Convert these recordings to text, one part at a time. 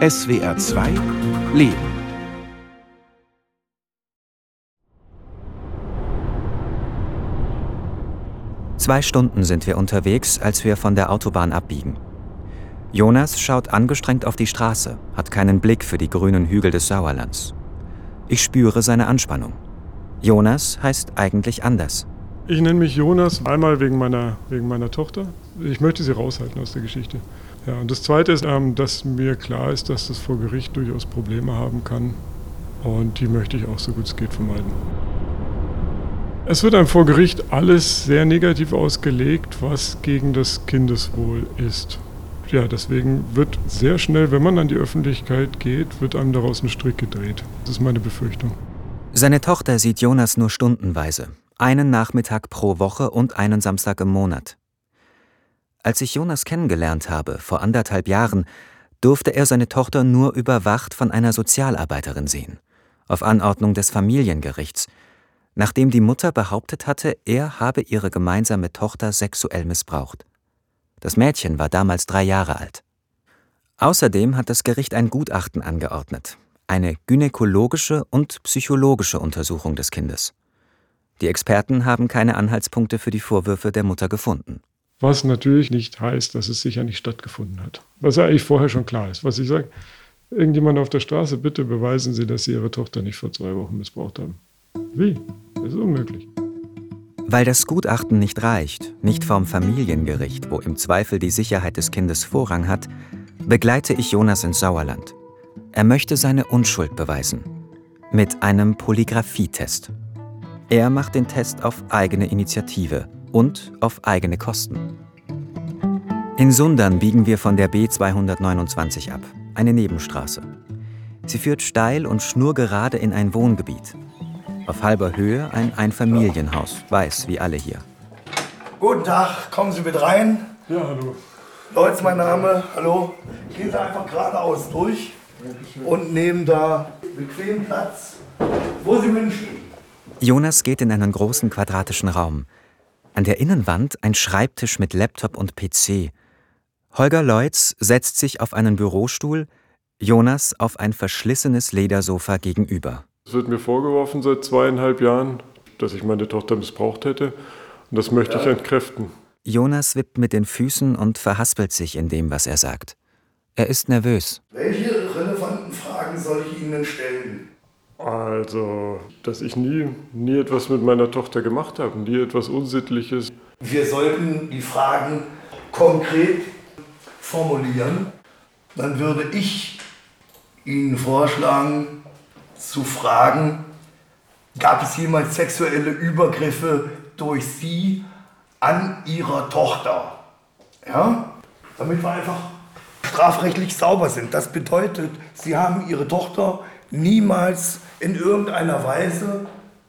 SWR 2 Leben. Zwei Stunden sind wir unterwegs, als wir von der Autobahn abbiegen. Jonas schaut angestrengt auf die Straße, hat keinen Blick für die grünen Hügel des Sauerlands. Ich spüre seine Anspannung. Jonas heißt eigentlich anders. Ich nenne mich Jonas, einmal wegen meiner Tochter. Ich möchte sie raushalten aus der Geschichte. Ja, und das Zweite ist, dass mir klar ist, dass das vor Gericht durchaus Probleme haben kann. Und die möchte ich auch so gut es geht vermeiden. Es wird einem vor Gericht alles sehr negativ ausgelegt, was gegen das Kindeswohl ist. Ja, deswegen wird sehr schnell, wenn man an die Öffentlichkeit geht, wird einem daraus ein Strick gedreht. Das ist meine Befürchtung. Seine Tochter sieht Jonas nur stundenweise. Einen Nachmittag pro Woche und einen Samstag im Monat. Als ich Jonas kennengelernt habe, vor 1,5 Jahren, durfte er seine Tochter nur überwacht von einer Sozialarbeiterin sehen. Auf Anordnung des Familiengerichts. Nachdem die Mutter behauptet hatte, er habe ihre gemeinsame Tochter sexuell missbraucht. Das Mädchen war damals 3 Jahre alt. Außerdem hat das Gericht ein Gutachten angeordnet. Eine gynäkologische und psychologische Untersuchung des Kindes. Die Experten haben keine Anhaltspunkte für die Vorwürfe der Mutter gefunden. Was natürlich nicht heißt, dass es sicher nicht stattgefunden hat. Was ja eigentlich vorher schon klar ist. Was ich sage, irgendjemand auf der Straße, bitte beweisen Sie, dass Sie Ihre Tochter nicht vor 2 Wochen missbraucht haben. Wie? Das ist unmöglich. Weil das Gutachten nicht reicht, nicht vom Familiengericht, wo im Zweifel die Sicherheit des Kindes Vorrang hat, begleite ich Jonas ins Sauerland. Er möchte seine Unschuld beweisen. Mit einem Polygraphietest. Er macht den Test auf eigene Initiative und auf eigene Kosten. In Sundern biegen wir von der B229 ab, eine Nebenstraße. Sie führt steil und schnurgerade in ein Wohngebiet. Auf halber Höhe ein Einfamilienhaus, weiß wie alle hier. Guten Tag, kommen Sie mit rein. Ja, hallo. Leute, mein Name, hallo. Gehen Sie einfach geradeaus durch und nehmen da bequem Platz, wo Sie wünschen. Jonas geht in einen großen quadratischen Raum. An der Innenwand ein Schreibtisch mit Laptop und PC. Holger Leutz setzt sich auf einen Bürostuhl, Jonas auf ein verschlissenes Ledersofa gegenüber. Es wird mir vorgeworfen seit 2,5 Jahren, dass ich meine Tochter missbraucht hätte. Und das möchte ich entkräften. Jonas wippt mit den Füßen und verhaspelt sich in dem, was er sagt. Er ist nervös. Welche relevanten Fragen soll ich Ihnen stellen? Also, dass ich nie etwas mit meiner Tochter gemacht habe, nie etwas Unsittliches. Wir sollten die Fragen konkret formulieren. Dann würde ich Ihnen vorschlagen, zu fragen, gab es jemals sexuelle Übergriffe durch Sie an Ihrer Tochter? Ja? Damit wir einfach strafrechtlich sauber sind. Das bedeutet, Sie haben Ihre Tochter niemals in irgendeiner Weise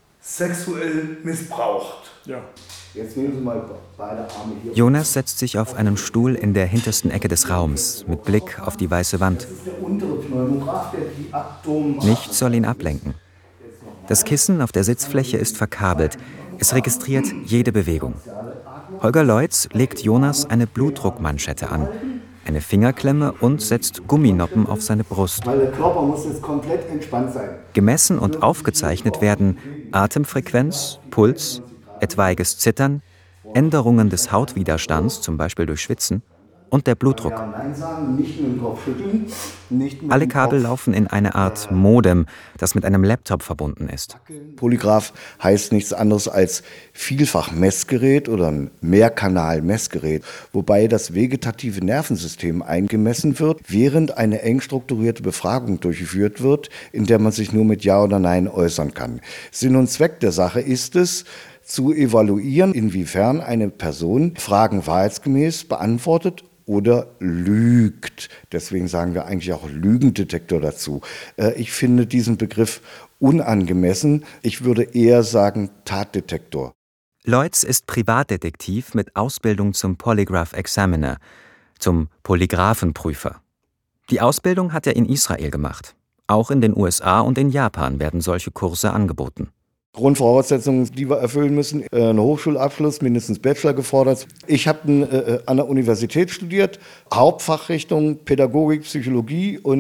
sexuell missbraucht. Ja. Jetzt nehmen Sie mal beide Arme hier. Jonas setzt sich auf einen Stuhl in der hintersten Ecke des Raums, mit Blick auf die weiße Wand. Das ist der untere Pneumograph, der die Abdomen. Nichts soll ihn ablenken. Das Kissen auf der Sitzfläche ist verkabelt. Es registriert jede Bewegung. Holger Leutz legt Jonas eine Blutdruckmanschette an, eine Fingerklemme und setzt Gumminoppen auf seine Brust. Weil der Körper muss jetzt komplett entspannt sein. Gemessen und aufgezeichnet werden Atemfrequenz, Puls, etwaiges Zittern, Änderungen des Hautwiderstands, zum Beispiel durch Schwitzen, und der Blutdruck. Nein sagen, nicht mit dem Kopf schütteln, nicht mit Alle dem Kabel Kopf. laufen in eine Art Modem, das mit einem Laptop verbunden ist. Polygraph heißt nichts anderes als Vielfachmessgerät oder ein Mehrkanal-Messgerät, wobei das vegetative Nervensystem eingemessen wird, während eine eng strukturierte Befragung durchgeführt wird, in der man sich nur mit Ja oder Nein äußern kann. Sinn und Zweck der Sache ist es, zu evaluieren, inwiefern eine Person Fragen wahrheitsgemäß beantwortet oder lügt. Deswegen sagen wir eigentlich auch Lügendetektor dazu. Ich finde diesen Begriff unangemessen. Ich würde eher sagen Tatdetektor. Leutz ist Privatdetektiv mit Ausbildung zum Polygraph Examiner, zum Polygraphenprüfer. Die Ausbildung hat er in Israel gemacht. Auch in den USA und in Japan werden solche Kurse angeboten. Grundvoraussetzungen, die wir erfüllen müssen. Ein Hochschulabschluss, mindestens Bachelor gefordert. Ich habe an der Universität studiert, Hauptfachrichtung Pädagogik, Psychologie und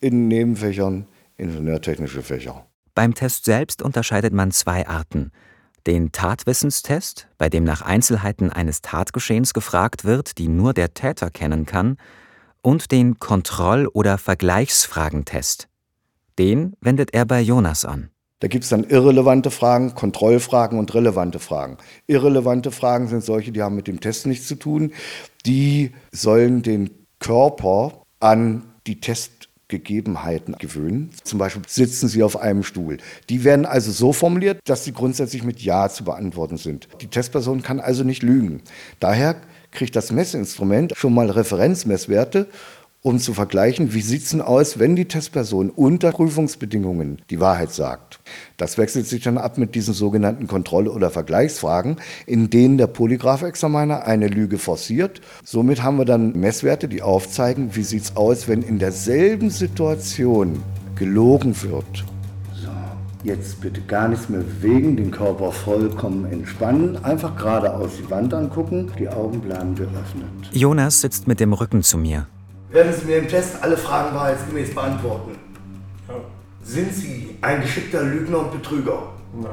in Nebenfächern ingenieurtechnische Fächer. Beim Test selbst unterscheidet man 2 Arten. Den Tatwissenstest, bei dem nach Einzelheiten eines Tatgeschehens gefragt wird, die nur der Täter kennen kann, und den Kontroll- oder Vergleichsfragentest. Den wendet er bei Jonas an. Da gibt es dann irrelevante Fragen, Kontrollfragen und relevante Fragen. Irrelevante Fragen sind solche, die haben mit dem Test nichts zu tun. Die sollen den Körper an die Testgegebenheiten gewöhnen. Zum Beispiel sitzen Sie auf einem Stuhl. Die werden also so formuliert, dass sie grundsätzlich mit Ja zu beantworten sind. Die Testperson kann also nicht lügen. Daher kriegt das Messinstrument schon mal Referenzmesswerte, um zu vergleichen, wie sieht es denn aus, wenn die Testperson unter Prüfungsbedingungen die Wahrheit sagt. Das wechselt sich dann ab mit diesen sogenannten Kontroll- oder Vergleichsfragen, in denen der Polygraph-Examiner eine Lüge forciert. Somit haben wir dann Messwerte, die aufzeigen, wie sieht es aus, wenn in derselben Situation gelogen wird. So, jetzt bitte gar nichts mehr bewegen, den Körper vollkommen entspannen, einfach geradeaus die Wand angucken, die Augen bleiben geöffnet. Jonas sitzt mit dem Rücken zu mir. Werden Sie mir im Test alle Fragen wahrheitsgemäß beantworten? Ja. Sind Sie ein geschickter Lügner und Betrüger? Nein.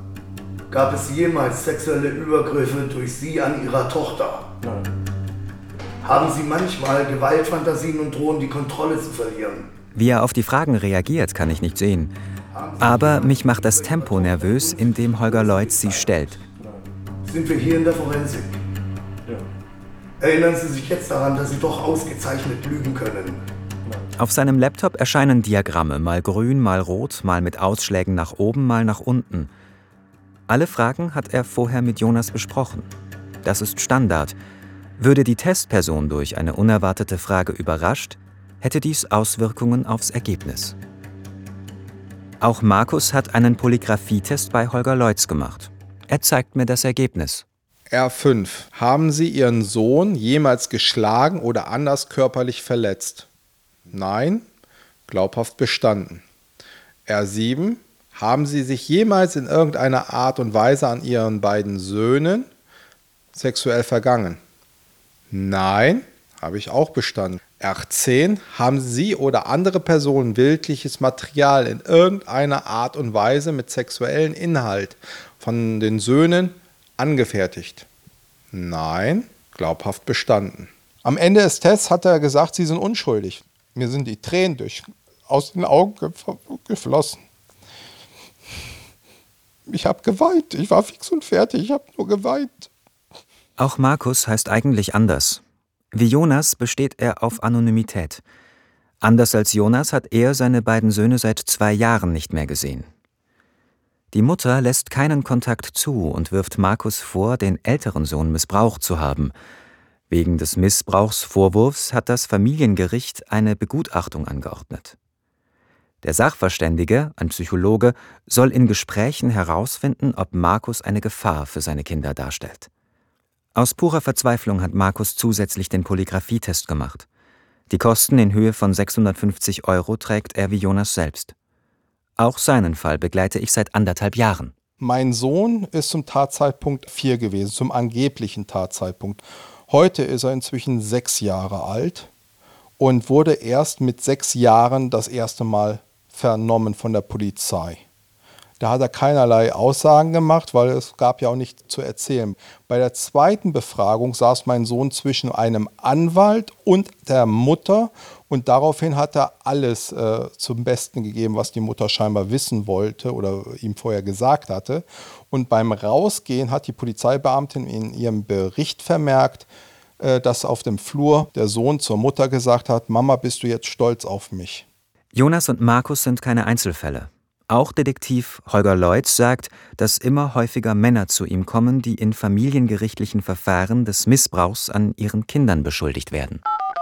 Gab es jemals sexuelle Übergriffe durch Sie an Ihrer Tochter? Nein. Haben Sie manchmal Gewaltfantasien und drohen, die Kontrolle zu verlieren? Wie er auf die Fragen reagiert, kann ich nicht sehen. Aber mich macht das Tempo nervös, in dem Holger Leutz sie stellt. Sind wir hier in der Forensik? Ja. Erinnern Sie sich jetzt daran, dass Sie doch ausgezeichnet lügen können? Auf seinem Laptop erscheinen Diagramme, mal grün, mal rot, mal mit Ausschlägen nach oben, mal nach unten. Alle Fragen hat er vorher mit Jonas besprochen. Das ist Standard. Würde die Testperson durch eine unerwartete Frage überrascht, hätte dies Auswirkungen aufs Ergebnis. Auch Markus hat einen Polygraphietest bei Holger Leutz gemacht. Er zeigt mir das Ergebnis. R5. Haben Sie Ihren Sohn jemals geschlagen oder anders körperlich verletzt? Nein. Glaubhaft bestanden. R7. Haben Sie sich jemals in irgendeiner Art und Weise an Ihren beiden Söhnen sexuell vergangen? Nein. Habe ich auch bestanden. R10. Haben Sie oder andere Personen bildliches Material in irgendeiner Art und Weise mit sexuellem Inhalt von den Söhnen angefertigt? Nein, glaubhaft bestanden. Am Ende des Tests hat er gesagt, Sie sind unschuldig. Mir sind die Tränen aus den Augen geflossen. Ich habe geweint. Ich war fix und fertig. Ich habe nur geweint. Auch Markus heißt eigentlich anders. Wie Jonas besteht er auf Anonymität. Anders als Jonas hat er seine beiden Söhne seit 2 Jahren nicht mehr gesehen. Die Mutter lässt keinen Kontakt zu und wirft Markus vor, den älteren Sohn missbraucht zu haben. Wegen des Missbrauchsvorwurfs hat das Familiengericht eine Begutachtung angeordnet. Der Sachverständige, ein Psychologe, soll in Gesprächen herausfinden, ob Markus eine Gefahr für seine Kinder darstellt. Aus purer Verzweiflung hat Markus zusätzlich den Polygraphietest gemacht. Die Kosten in Höhe von 650 € trägt er wie Jonas selbst. Auch seinen Fall begleite ich seit 1,5 Jahren. Mein Sohn ist zum Tatzeitpunkt 4 gewesen, zum angeblichen Tatzeitpunkt. Heute ist er inzwischen 6 Jahre alt und wurde erst mit 6 Jahren das erste Mal vernommen von der Polizei. Da hat er keinerlei Aussagen gemacht, weil es gab ja auch nichts zu erzählen. Bei der zweiten Befragung saß mein Sohn zwischen einem Anwalt und der Mutter und daraufhin hat er alles zum Besten gegeben, was die Mutter scheinbar wissen wollte oder ihm vorher gesagt hatte. Und beim Rausgehen hat die Polizeibeamtin in ihrem Bericht vermerkt, dass auf dem Flur der Sohn zur Mutter gesagt hat, Mama, bist du jetzt stolz auf mich? Jonas und Markus sind keine Einzelfälle. Auch Detektiv Holger Leutz sagt, dass immer häufiger Männer zu ihm kommen, die in familiengerichtlichen Verfahren des Missbrauchs an ihren Kindern beschuldigt werden.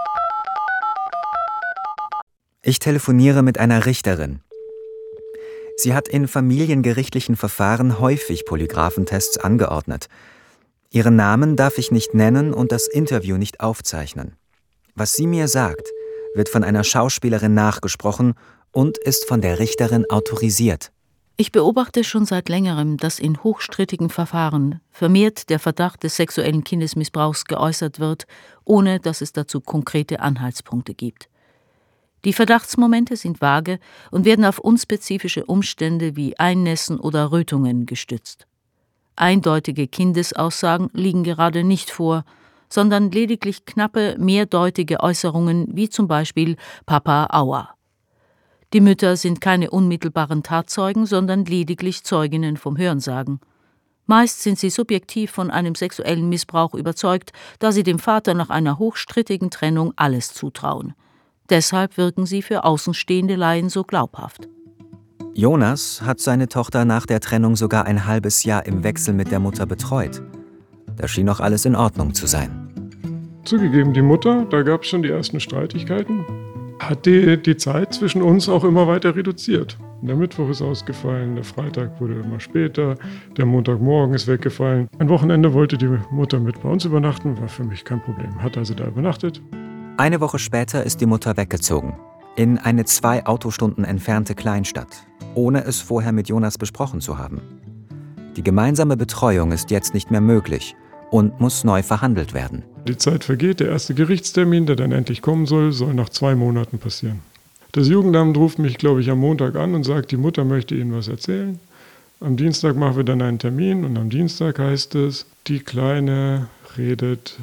Ich telefoniere mit einer Richterin. Sie hat in familiengerichtlichen Verfahren häufig Polygraphentests angeordnet. Ihren Namen darf ich nicht nennen und das Interview nicht aufzeichnen. Was sie mir sagt, wird von einer Schauspielerin nachgesprochen und ist von der Richterin autorisiert. Ich beobachte schon seit längerem, dass in hochstrittigen Verfahren vermehrt der Verdacht des sexuellen Kindesmissbrauchs geäußert wird, ohne dass es dazu konkrete Anhaltspunkte gibt. Die Verdachtsmomente sind vage und werden auf unspezifische Umstände wie Einnässen oder Rötungen gestützt. Eindeutige Kindesaussagen liegen gerade nicht vor, sondern lediglich knappe, mehrdeutige Äußerungen wie zum Beispiel »Papa, aua«. Die Mütter sind keine unmittelbaren Tatzeugen, sondern lediglich Zeuginnen vom Hörensagen. Meist sind sie subjektiv von einem sexuellen Missbrauch überzeugt, da sie dem Vater nach einer hochstrittigen Trennung alles zutrauen. Deshalb wirken sie für außenstehende Laien so glaubhaft. Jonas hat seine Tochter nach der Trennung sogar ein halbes Jahr im Wechsel mit der Mutter betreut. Da schien noch alles in Ordnung zu sein. Zugegeben, die Mutter, da gab es schon die ersten Streitigkeiten, hat die Zeit zwischen uns auch immer weiter reduziert. Der Mittwoch ist ausgefallen, der Freitag wurde immer später, der Montagmorgen ist weggefallen. Ein Wochenende wollte die Mutter mit bei uns übernachten, war für mich kein Problem, hat also da übernachtet. Eine Woche später ist die Mutter weggezogen, in eine 2 Autostunden entfernte Kleinstadt, ohne es vorher mit Jonas besprochen zu haben. Die gemeinsame Betreuung ist jetzt nicht mehr möglich und muss neu verhandelt werden. Die Zeit vergeht, der erste Gerichtstermin, der dann endlich kommen soll nach 2 Monaten passieren. Das Jugendamt ruft mich, glaube ich, am Montag an und sagt, die Mutter möchte Ihnen was erzählen. Am Dienstag machen wir dann einen Termin und am Dienstag heißt es, die Kleine redet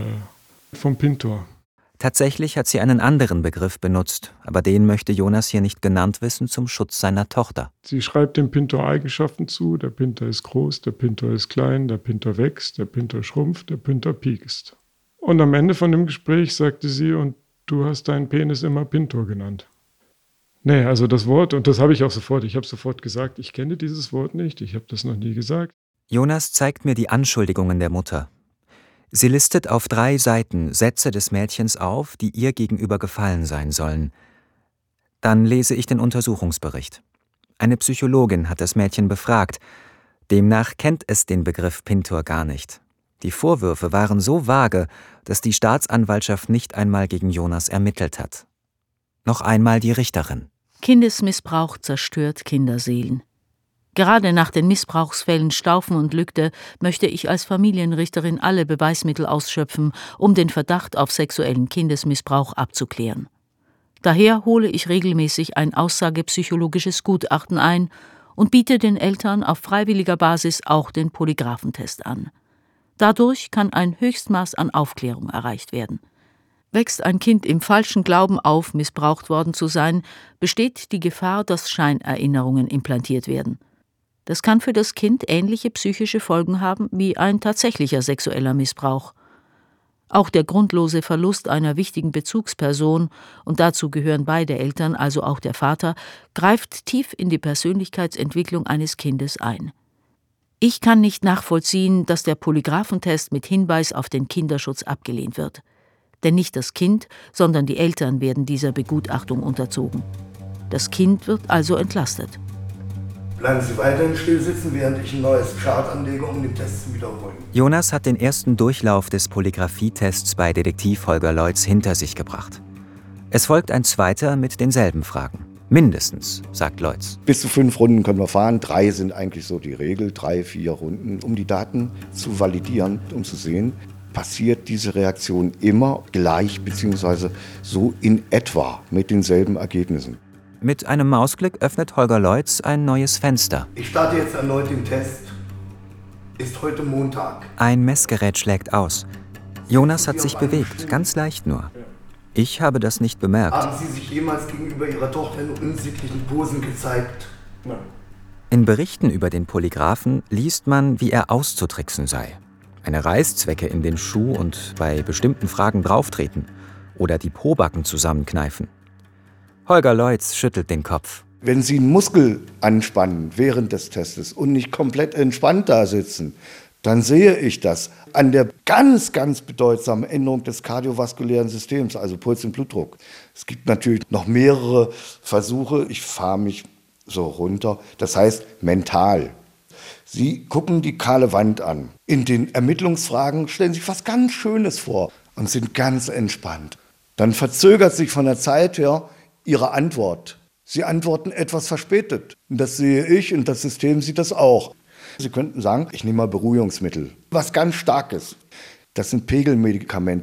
vom Pintor. Tatsächlich hat sie einen anderen Begriff benutzt, aber den möchte Jonas hier nicht genannt wissen zum Schutz seiner Tochter. Sie schreibt dem Pintor Eigenschaften zu, der Pintor ist groß, der Pintor ist klein, der Pintor wächst, der Pintor schrumpft, der Pintor piekst. Und am Ende von dem Gespräch sagte sie, und du hast deinen Penis immer Pintor genannt. Nee, also das Wort, und das habe ich auch sofort, ich habe sofort gesagt, ich kenne dieses Wort nicht, ich habe das noch nie gesagt. Jonas zeigt mir die Anschuldigungen der Mutter. Sie listet auf 3 Seiten Sätze des Mädchens auf, die ihr gegenüber gefallen sein sollen. Dann lese ich den Untersuchungsbericht. Eine Psychologin hat das Mädchen befragt. Demnach kennt es den Begriff Pintor gar nicht. Die Vorwürfe waren so vage, dass die Staatsanwaltschaft nicht einmal gegen Jonas ermittelt hat. Noch einmal die Richterin. Kindesmissbrauch zerstört Kinderseelen. Gerade nach den Missbrauchsfällen Stauffen und Lügde möchte ich als Familienrichterin alle Beweismittel ausschöpfen, um den Verdacht auf sexuellen Kindesmissbrauch abzuklären. Daher hole ich regelmäßig ein aussagepsychologisches Gutachten ein und biete den Eltern auf freiwilliger Basis auch den Polygraphentest an. Dadurch kann ein Höchstmaß an Aufklärung erreicht werden. Wächst ein Kind im falschen Glauben auf, missbraucht worden zu sein, besteht die Gefahr, dass Scheinerinnerungen implantiert werden. Das kann für das Kind ähnliche psychische Folgen haben wie ein tatsächlicher sexueller Missbrauch. Auch der grundlose Verlust einer wichtigen Bezugsperson, und dazu gehören beide Eltern, also auch der Vater, greift tief in die Persönlichkeitsentwicklung eines Kindes ein. Ich kann nicht nachvollziehen, dass der Polygraphentest mit Hinweis auf den Kinderschutz abgelehnt wird. Denn nicht das Kind, sondern die Eltern werden dieser Begutachtung unterzogen. Das Kind wird also entlastet. Bleiben Sie weiterhin still sitzen, während ich ein neues Chart anlege, um den Test zu wiederholen. Jonas hat den ersten Durchlauf des Polygraphietests bei Detektiv Holger Leutz hinter sich gebracht. Es folgt ein zweiter mit denselben Fragen. Mindestens, sagt Leutz. Bis zu 5 Runden können wir fahren. 3 sind eigentlich so die Regel. 3, 4 Runden, um die Daten zu validieren, um zu sehen, passiert diese Reaktion immer gleich bzw. so in etwa mit denselben Ergebnissen. Mit einem Mausklick öffnet Holger Leutz ein neues Fenster. Ich starte jetzt erneut den Test. Ist heute Montag. Ein Messgerät schlägt aus. Jonas hat sich bewegt, ganz leicht nur. Ich habe das nicht bemerkt. Haben Sie sich jemals gegenüber Ihrer Tochter in unsittlichen Posen gezeigt? Nein. In Berichten über den Polygraphen liest man, wie er auszutricksen sei. Eine Reißzwecke in den Schuh und bei bestimmten Fragen drauftreten oder die Pobacken zusammenkneifen. Holger Leutz schüttelt den Kopf. Wenn Sie einen Muskel anspannen während des Testes und nicht komplett entspannt da sitzen, dann sehe ich das an der ganz, ganz bedeutsamen Änderung des kardiovaskulären Systems, also Puls und Blutdruck. Es gibt natürlich noch mehrere Versuche. Ich fahre mich so runter. Das heißt mental. Sie gucken die kahle Wand an. In den Ermittlungsfragen stellen Sie sich was ganz Schönes vor und sind ganz entspannt. Dann verzögert sich von der Zeit her Ihre Antwort. Sie antworten etwas verspätet. Und das sehe ich und das System sieht das auch. Sie könnten sagen, ich nehme mal Beruhigungsmittel. Was ganz Starkes. Das sind Pegelmedikamente, die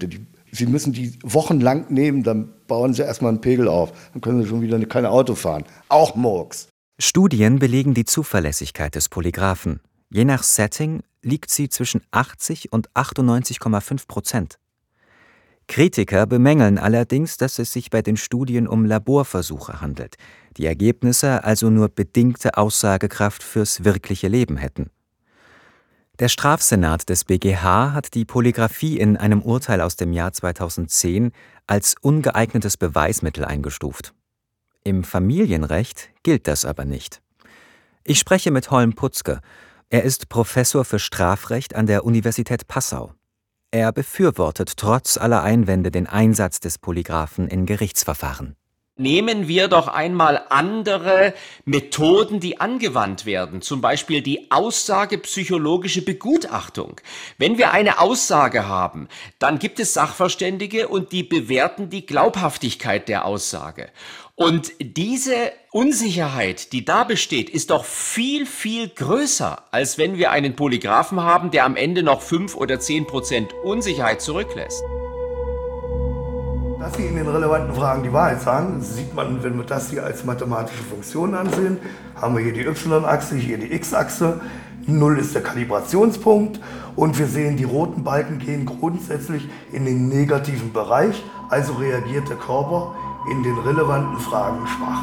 Sie müssen die wochenlang nehmen, dann bauen Sie erstmal einen Pegel auf. Dann können Sie schon wieder kein Auto fahren. Auch Murks. Studien belegen die Zuverlässigkeit des Polygraphen. Je nach Setting liegt sie zwischen 80 und 98,5%. Kritiker bemängeln allerdings, dass es sich bei den Studien um Laborversuche handelt, die Ergebnisse also nur bedingte Aussagekraft fürs wirkliche Leben hätten. Der Strafsenat des BgH hat die Polygraphie in einem Urteil aus dem Jahr 2010 als ungeeignetes Beweismittel eingestuft. Im Familienrecht gilt das aber nicht. Ich spreche mit Holm Putzke. Er ist Professor für Strafrecht an der Universität Passau. Er befürwortet trotz aller Einwände den Einsatz des Polygraphen in Gerichtsverfahren. Nehmen wir doch einmal andere Methoden, die angewandt werden, zum Beispiel die aussagepsychologische Begutachtung. Wenn wir eine Aussage haben, dann gibt es Sachverständige und die bewerten die Glaubhaftigkeit der Aussage. Und diese Unsicherheit, die da besteht, ist doch viel, viel größer, als wenn wir einen Polygraphen haben, der am Ende noch 5 oder 10% Unsicherheit zurücklässt. Dass Sie in den relevanten Fragen die Wahrheit sagen, sieht man, wenn wir das hier als mathematische Funktion ansehen. Haben wir hier die y-Achse, hier die x-Achse. 0 ist der Kalibrationspunkt und wir sehen, die roten Balken gehen grundsätzlich in den negativen Bereich, also reagiert der Körper in den relevanten Fragen schwach.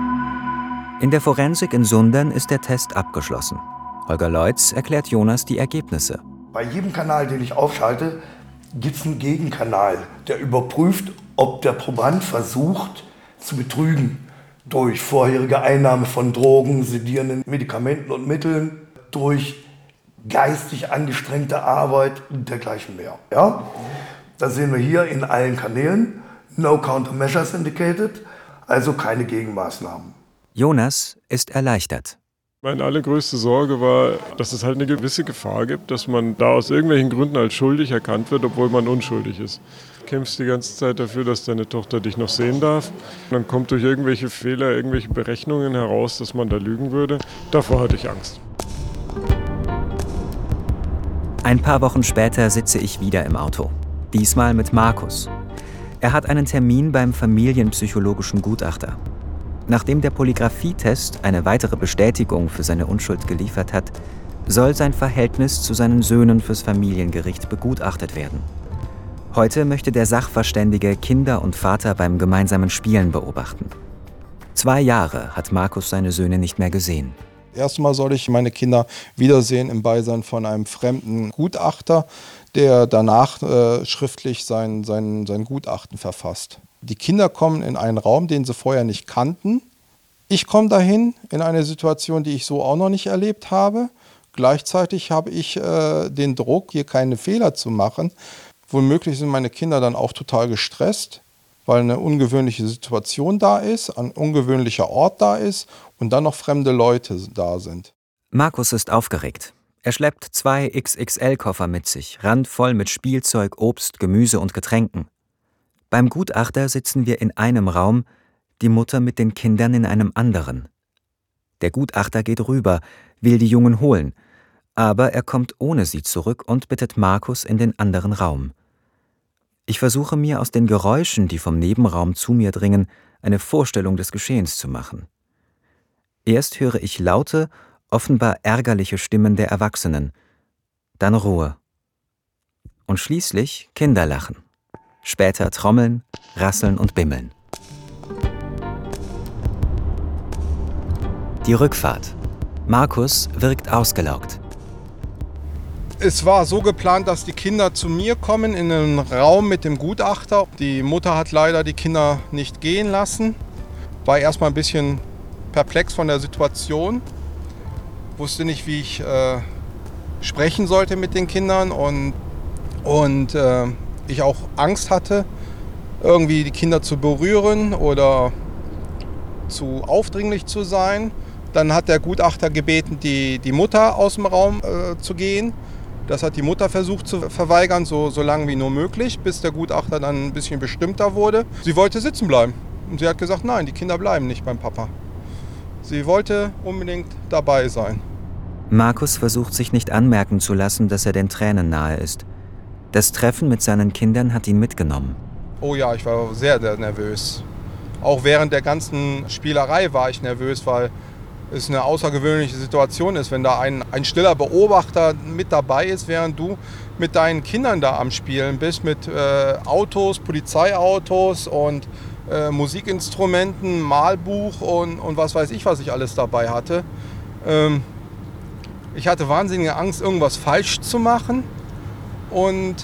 In der Forensik in Sundern ist der Test abgeschlossen. Holger Leutz erklärt Jonas die Ergebnisse. Bei jedem Kanal, den ich aufschalte, gibt es einen Gegenkanal, der überprüft, ob der Proband versucht zu betrügen durch vorherige Einnahme von Drogen, sedierenden Medikamenten und Mitteln, durch geistig angestrengte Arbeit und dergleichen mehr. Ja? Das sehen wir hier in allen Kanälen. No countermeasures indicated, also keine Gegenmaßnahmen. Jonas ist erleichtert. Meine allergrößte Sorge war, dass es halt eine gewisse Gefahr gibt, dass man da aus irgendwelchen Gründen als schuldig erkannt wird, obwohl man unschuldig ist. Du kämpfst die ganze Zeit dafür, dass deine Tochter dich noch sehen darf. Und dann kommt durch irgendwelche Fehler, irgendwelche Berechnungen heraus, dass man da lügen würde. Davor hatte ich Angst. Ein paar Wochen später sitze ich wieder im Auto. Diesmal mit Markus. Er hat einen Termin beim familienpsychologischen Gutachter. Nachdem der Polygraphietest eine weitere Bestätigung für seine Unschuld geliefert hat, soll sein Verhältnis zu seinen Söhnen fürs Familiengericht begutachtet werden. Heute möchte der Sachverständige Kinder und Vater beim gemeinsamen Spielen beobachten. 2 Jahre hat Markus seine Söhne nicht mehr gesehen. Erstmal soll ich meine Kinder wiedersehen im Beisein von einem fremden Gutachter, der danach schriftlich sein Gutachten verfasst. Die Kinder kommen in einen Raum, den sie vorher nicht kannten. Ich komme dahin in eine Situation, die ich so auch noch nicht erlebt habe. Gleichzeitig habe ich den Druck, hier keine Fehler zu machen. Womöglich sind meine Kinder dann auch total gestresst, weil eine ungewöhnliche Situation da ist, ein ungewöhnlicher Ort da ist und dann noch fremde Leute da sind. Markus ist aufgeregt. Er schleppt 2 XXL-Koffer mit sich, randvoll mit Spielzeug, Obst, Gemüse und Getränken. Beim Gutachter sitzen wir in einem Raum, die Mutter mit den Kindern in einem anderen. Der Gutachter geht rüber, will die Jungen holen, aber er kommt ohne sie zurück und bittet Markus in den anderen Raum. Ich versuche mir aus den Geräuschen, die vom Nebenraum zu mir dringen, eine Vorstellung des Geschehens zu machen. Erst höre ich laute, offenbar ärgerliche Stimmen der Erwachsenen, dann Ruhe und schließlich Kinderlachen. Später Trommeln, Rasseln und Bimmeln. Die Rückfahrt. Markus wirkt ausgelaugt. Es war so geplant, dass die Kinder zu mir kommen in einen Raum mit dem Gutachter. Die Mutter hat leider die Kinder nicht gehen lassen. War erstmal ein bisschen perplex von der Situation. Wusste nicht, wie ich sprechen sollte mit den Kindern und ich auch Angst hatte, irgendwie die Kinder zu berühren oder zu aufdringlich zu sein. Dann hat der Gutachter gebeten, die Mutter aus dem Raum zu gehen. Das hat die Mutter versucht zu verweigern, so lange wie nur möglich, bis der Gutachter dann ein bisschen bestimmter wurde. Sie wollte sitzen bleiben. Und sie hat gesagt, nein, die Kinder bleiben nicht beim Papa. Sie wollte unbedingt dabei sein. Markus versucht sich nicht anmerken zu lassen, dass er den Tränen nahe ist. Das Treffen mit seinen Kindern hat ihn mitgenommen. Oh ja, ich war sehr, sehr nervös. Auch während der ganzen Spielerei war ich nervös, weil es eine außergewöhnliche Situation ist, wenn da ein stiller Beobachter mit dabei ist, während du mit deinen Kindern da am Spielen bist, mit Autos, Polizeiautos und Musikinstrumenten, Malbuch und was weiß ich, was ich alles dabei hatte. Ich hatte wahnsinnige Angst, irgendwas falsch zu machen und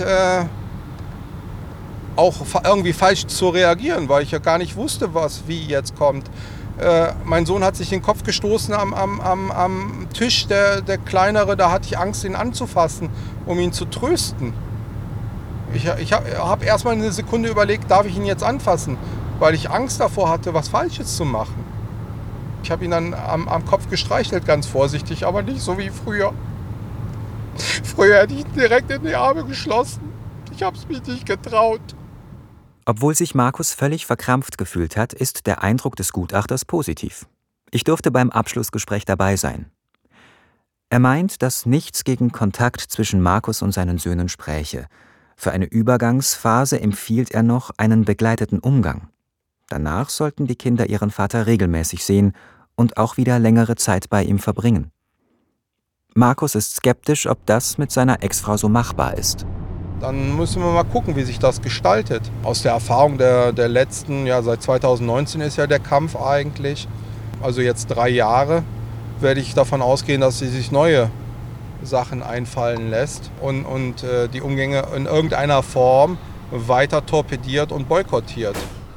auch irgendwie falsch zu reagieren, weil ich ja gar nicht wusste, wie jetzt kommt. Mein Sohn hat sich den Kopf gestoßen am Tisch, der Kleinere, da hatte ich Angst, ihn anzufassen, um ihn zu trösten. Ich habe erst mal eine Sekunde überlegt, darf ich ihn jetzt anfassen, weil ich Angst davor hatte, was Falsches zu machen. Ich habe ihn dann am Kopf gestreichelt, ganz vorsichtig, aber nicht so wie früher. Früher hätte ich ihn direkt in die Arme geschlossen. Ich habe es mich nicht getraut. Obwohl sich Markus völlig verkrampft gefühlt hat, ist der Eindruck des Gutachters positiv. Ich durfte beim Abschlussgespräch dabei sein. Er meint, dass nichts gegen Kontakt zwischen Markus und seinen Söhnen spräche. Für eine Übergangsphase empfiehlt er noch einen begleiteten Umgang. Danach sollten die Kinder ihren Vater regelmäßig sehen und auch wieder längere Zeit bei ihm verbringen. Markus ist skeptisch, ob das mit seiner Ex-Frau so machbar ist. Dann müssen wir mal gucken, wie sich das gestaltet. Aus der Erfahrung der letzten, seit 2019 ist ja der Kampf eigentlich, also jetzt 3 Jahre, werde ich davon ausgehen, dass sie sich neue Sachen einfallen lässt und die Umgänge in irgendeiner Form weiter torpediert und boykottiert.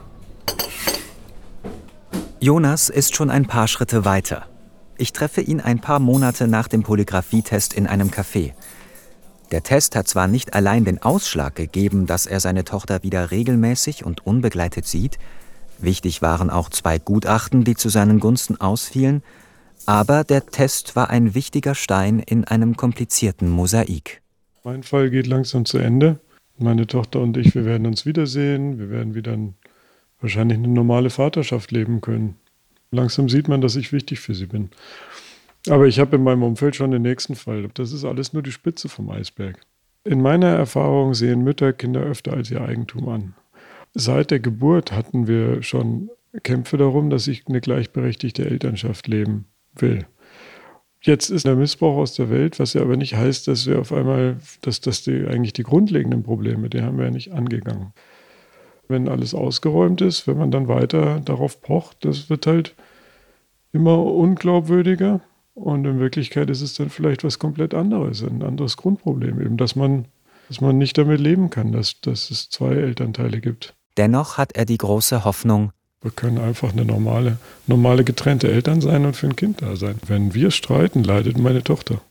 Jonas ist schon ein paar Schritte weiter. Ich treffe ihn ein paar Monate nach dem Polygraphietest in einem Café. Der Test hat zwar nicht allein den Ausschlag gegeben, dass er seine Tochter wieder regelmäßig und unbegleitet sieht, wichtig waren auch 2 Gutachten, die zu seinen Gunsten ausfielen, aber der Test war ein wichtiger Stein in einem komplizierten Mosaik. Mein Fall geht langsam zu Ende. Meine Tochter und ich, wir werden uns wiedersehen, wir werden wieder wahrscheinlich eine normale Vaterschaft leben können. Langsam sieht man, dass ich wichtig für sie bin. Aber ich habe in meinem Umfeld schon den nächsten Fall. Das ist alles nur die Spitze vom Eisberg. In meiner Erfahrung sehen Mütter Kinder öfter als ihr Eigentum an. Seit der Geburt hatten wir schon Kämpfe darum, dass ich eine gleichberechtigte Elternschaft leben will. Jetzt ist der Missbrauch aus der Welt, was ja aber nicht heißt, dass wir auf einmal, eigentlich die grundlegenden Probleme, die haben wir ja nicht angegangen. Wenn alles ausgeräumt ist, wenn man dann weiter darauf pocht, das wird halt immer unglaubwürdiger. Und in Wirklichkeit ist es dann vielleicht was komplett anderes, ein anderes Grundproblem, eben, dass man nicht damit leben kann, dass es 2 Elternteile gibt. Dennoch hat er die große Hoffnung: Wir können einfach eine normale getrennte Eltern sein und für ein Kind da sein. Wenn wir streiten, leidet meine Tochter.